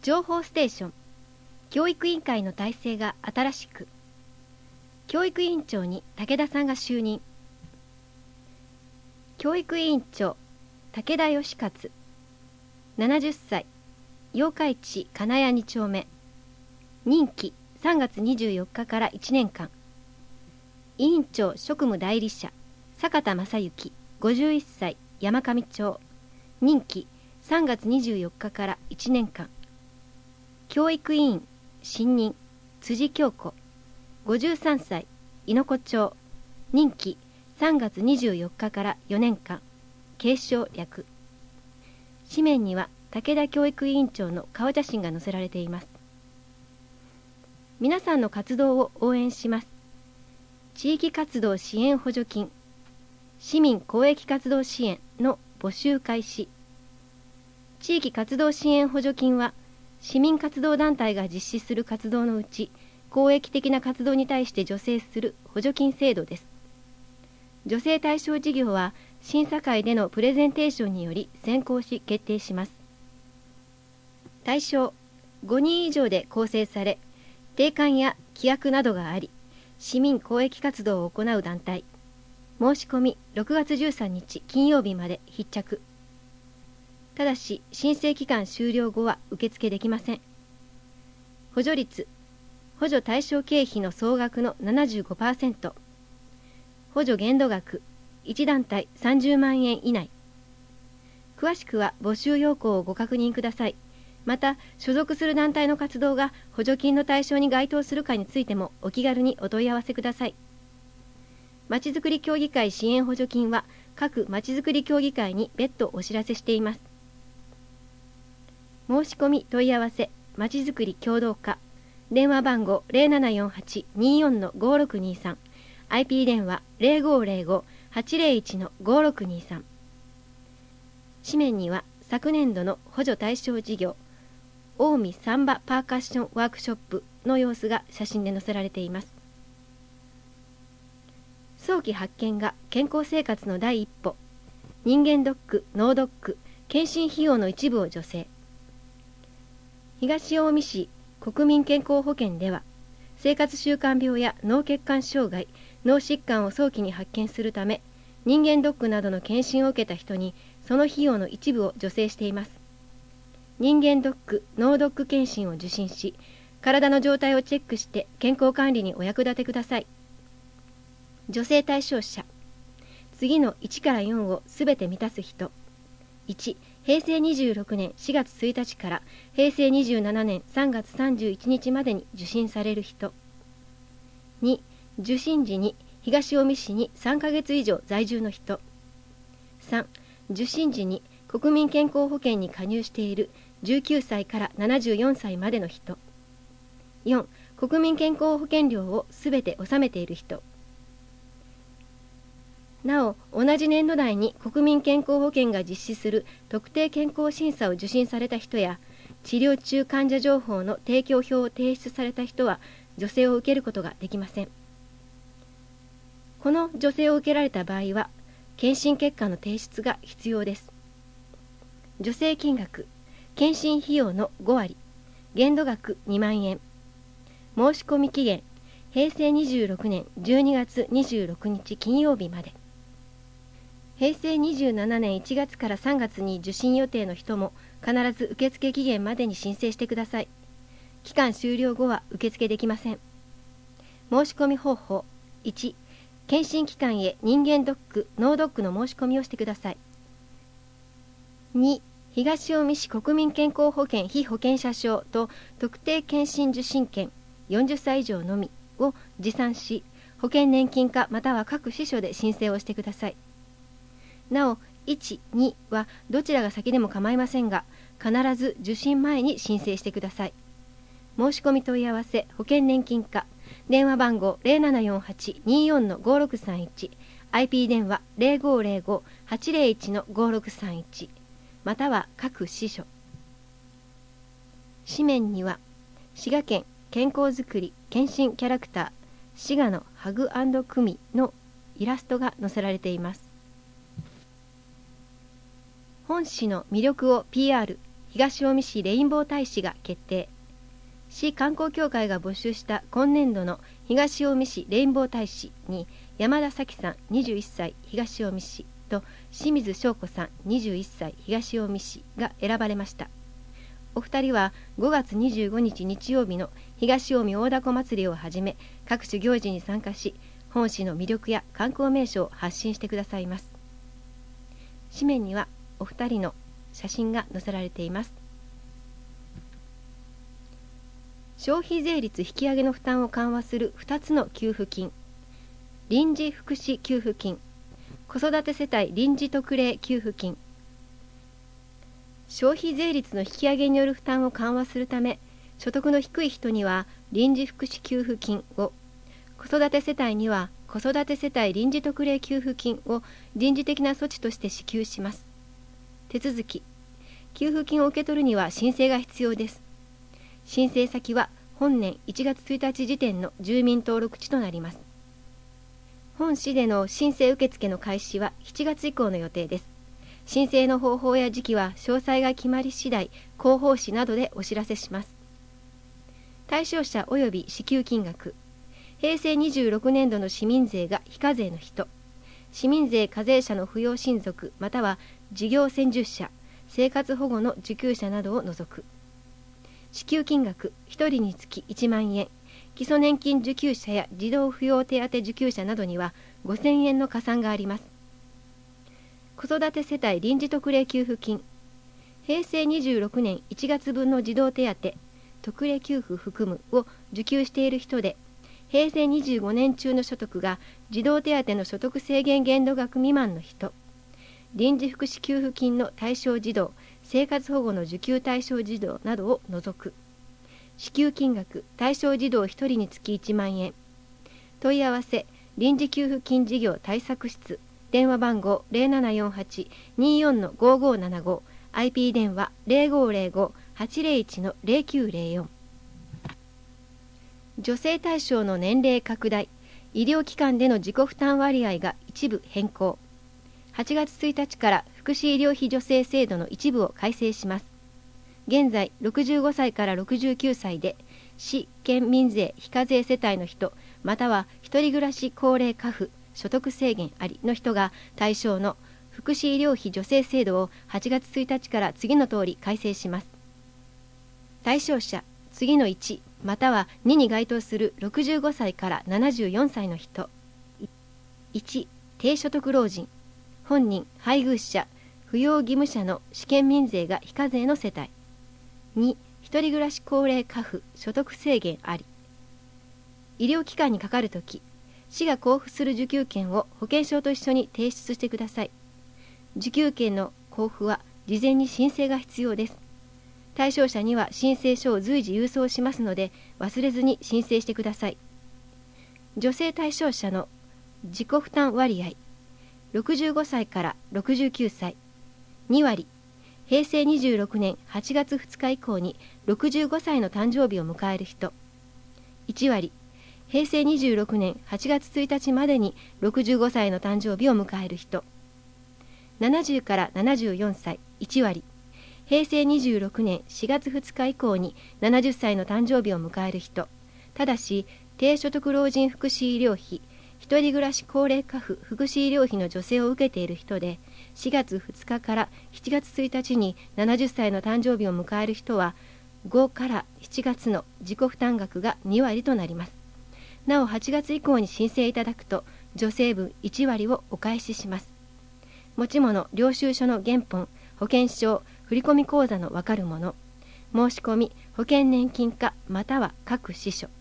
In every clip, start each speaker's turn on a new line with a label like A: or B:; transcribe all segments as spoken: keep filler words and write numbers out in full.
A: 情報ステーション。教育委員会の体制が新しく。教育委員長に武田さんが就任。教育委員長武田義勝、ななじゅっさい、八日市金谷に丁目。任期さんがつにじゅうよっかからいちねんかん。委員長職務代理者坂田正幸、ごじゅういっさい、山上町。任期さんがつにじゅうよっかからいちねんかん。教育委員新任辻京子、ごじゅうさんさい、猪子町。任期さんがつにじゅうよっかからよねんかん。継承略。紙面には武田教育委員長の顔写真が載せられています。皆さんの活動を応援します。地域活動支援補助金、市民公益活動支援の募集開始。地域活動支援補助金は、市民活動団体が実施する活動のうち、公益的な活動に対して助成する補助金制度です。助成対象事業は、審査会でのプレゼンテーションにより選考し決定します。対象ごにん以上で構成され、定款や規約などがあり、市民公益活動を行う団体。申し込みろくがつじゅうさんにち金曜日まで必着。ただし、申請期間終了後は受付できません。補助率、補助対象経費の総額の ななじゅうごパーセント。補助限度額、いちだんたいさんじゅうまんえん以内。詳しくは募集要項をご確認ください。また、所属する団体の活動が補助金の対象に該当するかについてもお気軽にお問い合わせください。まちづくり協議会支援補助金は各まちづくり協議会に別途お知らせしています。申し込み問い合わせまちづくり協同課、電話番号 ゼロななよんはち にーよん ごろくにーさん、 アイピー 電話 ゼロごゼロご はちゼロいち ごろくにーさん。紙面には昨年度の補助対象事業近江サンバパーカッションワークショップの様子が写真で載せられています。早期発見が健康生活の第一歩。人間ドック、脳ドック、検診費用の一部を助成。東近江市国民健康保険では、生活習慣病や脳血管障害、脳疾患を早期に発見するため、人間ドックなどの検診を受けた人にその費用の一部を助成しています。人間ドック、脳ドック検診を受診し、体の状態をチェックして健康管理にお役立てください。助成対象者。次のいちからよんをすべて満たす人。いち、へいせいにじゅうろくねんしがつついたちからへいせいにじゅうななねんさんがつさんじゅういちにちまでに受診される人。に、受診時に東近江市にさんかげつ以上在住の人。さん、受診時に国民健康保険に加入しているじゅうきゅうさいからななじゅうよんさいまでの人。よん、国民健康保険料をすべて納めている人。なお、同じ年度内に国民健康保険が実施する特定健康審査を受診された人や、治療中患者情報の提供表を提出された人は、助成を受けることができません。この助成を受けられた場合は、検診結果の提出が必要です。助成金額、検診費用のごわり、限度額にまんえん。申し込み期限、へいせいにじゅうろくねんじゅうにがつにじゅうろくにち金曜日まで。へいせいにじゅうななねんいちがつからさんがつに受診予定の人も必ず受付期限までに申請してください。期間終了後は受付できません。申し込み方法。いち、検診機関へ人間ドック、脳ドックの申し込みをしてください。に、東近江市国民健康保険被保険者証と特定健診受診券よんじゅっさい以上のみを持参し、保険年金課または各支所で申請をしてください。なお、いち、にはどちらが先でも構いませんが、必ず受診前に申請してください。申し込み問い合わせ保険年金課、電話番号 ゼロななよんはち にーよん ごろくさんいち、アイピー 電話 ゼロごゼロご はちゼロいち ごろくさんいち、または各支所。紙面には、滋賀県健康づくり検診キャラクター、滋賀のハグ&クミのイラストが載せられています。本市の魅力を ピーアール、 東近江市レインボー大使が決定。市観光協会が募集した今年度の東近江市レインボー大使に山田咲さんにじゅういっさい東近江市と清水翔子さんにじゅういっさい東近江市が選ばれました。お二人はごがつにじゅうごにち日曜日の東近江大凧祭りをはじめ各種行事に参加し、本市の魅力や観光名所を発信してくださいます。紙面にはお二人の写真が載せられています。消費税率引き上げの負担を緩和するふたつの給付金、臨時福祉給付金、子育て世帯臨時特例給付金。消費税率の引き上げによる負担を緩和するため、所得の低い人には臨時福祉給付金を、子育て世帯には子育て世帯臨時特例給付金を臨時的な措置として支給します。手続き、給付金を受け取るには申請が必要です。申請先は本年いちがつついたち時点の住民登録地となります。本市での申請受付の開始はしちがつ以降の予定です。申請の方法や時期は詳細が決まり次第、広報誌などでお知らせします。対象者及び支給金額、へいせいにじゅうろくねんどの市民税が非課税の人、市民税課税者の扶養親族または事業専従者、生活保護の受給者などを除く。支給金額ひとりにつきいちまんえん、基礎年金受給者や児童扶養手当受給者などにはごせんえんの加算があります。子育て世帯臨時特例給付金、へいせいにじゅうろくねんいちがつぶんの児童手当特例給付含むを受給している人で、へいせいにじゅうごねん中の所得が児童手当の所得制限限度額未満の人、臨時福祉給付金の対象児童、生活保護の受給対象児童などを除く。支給金額対象児童ひとりにつきいちまんえん。問い合わせ臨時給付金事業対策室、電話番号 ゼロななよんはち にーよん ごーごーななご、アイピー 電話 ゼロごーゼロご はちゼロいち ゼロきゅうゼロよん。女性対象の年齢拡大、医療機関での自己負担割合が一部変更。はちがつついたちから福祉医療費助成制度の一部を改正します。現在ろくじゅうごさいからろくじゅうきゅうさいで市県民税非課税世帯の人または一人暮らし高齢家父所得制限ありの人が対象の福祉医療費助成制度をはちがつついたちから次の通り改正します。対象者次のいちまたはにに該当するろくじゅうごさいからななじゅうよんさいの人。いち低所得老人、本人、配偶者、扶養義務者の市県民税が非課税の世帯。に一人暮らし高齢家父所得制限あり。医療機関にかかるとき、市が交付する受給券を保険証と一緒に提出してください。受給券の交付は事前に申請が必要です。対象者には申請書を随時郵送しますので忘れずに申請してください。女性対象者の自己負担割合、ろくじゅうごさいからろくじゅうきゅうさい、にわり、へいせいにじゅうろくねんはちがつふつか以降にろくじゅうごさいの誕生日を迎える人、いちわり、へいせいにじゅうろくねんはちがつついたちまでにろくじゅうごさいの誕生日を迎える人、ななじゅうからななじゅうよんさい、いちわり、へいせいにじゅうろくねんしがつふつか以降にななじゅっさいの誕生日を迎える人、ただし低所得老人福祉医療費、一人暮らし高齢家父福祉医療費の助成を受けている人で、しがつふつかからしちがつついたちにななじゅっさいの誕生日を迎える人は、ごからしちがつの自己負担額がにわりとなります。なおはちがつ以降に申請いただくと、助成分いちわりをお返しします。持ち物、領収書の原本、保険証、振込口座の分かるもの、申し込み、保険年金課または各支所。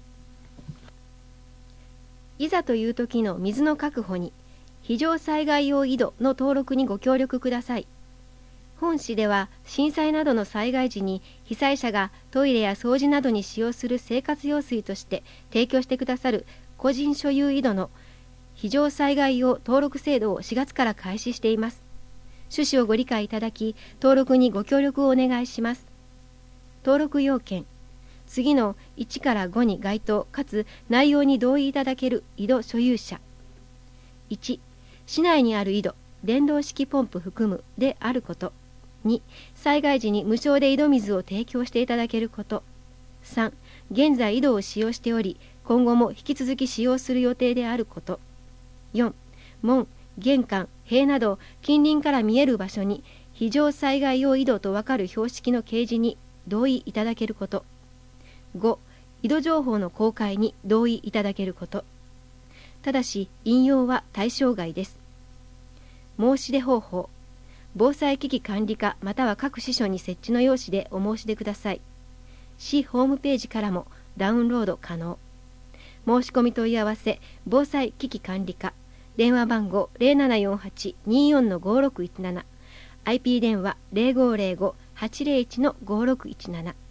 A: いざという時の水の確保に、非常災害用井戸の登録にご協力ください。本市では震災などの災害時に被災者がトイレや掃除などに使用する生活用水として提供してくださる個人所有井戸の非常災害用登録制度をしがつから開始しています。趣旨をご理解いただき、登録にご協力をお願いします。登録要件、次のいちからごに該当かつ内容に同意いただける井戸所有者。いち、市内にある井戸、電動式ポンプ含むであること。 に、災害時に無償で井戸水を提供していただけること。さん、現在井戸を使用しており、今後も引き続き使用する予定であること。よん、門、玄関、塀など近隣から見える場所に非常災害用井戸とわかる標識の掲示に同意いただけること。ご、井戸情報の公開に同意いただけること。ただし、引用は対象外です。申し出方法。防災危機管理課または各支所に設置の用紙でお申し出ください。市ホームページからもダウンロード可能。申し込み問い合わせ、防災危機管理課、電話番号 ゼロななよんはち にーよん ごろくいちなな、アイピー 電話 ゼロごゼロご はちゼロいち ごろくいちなな。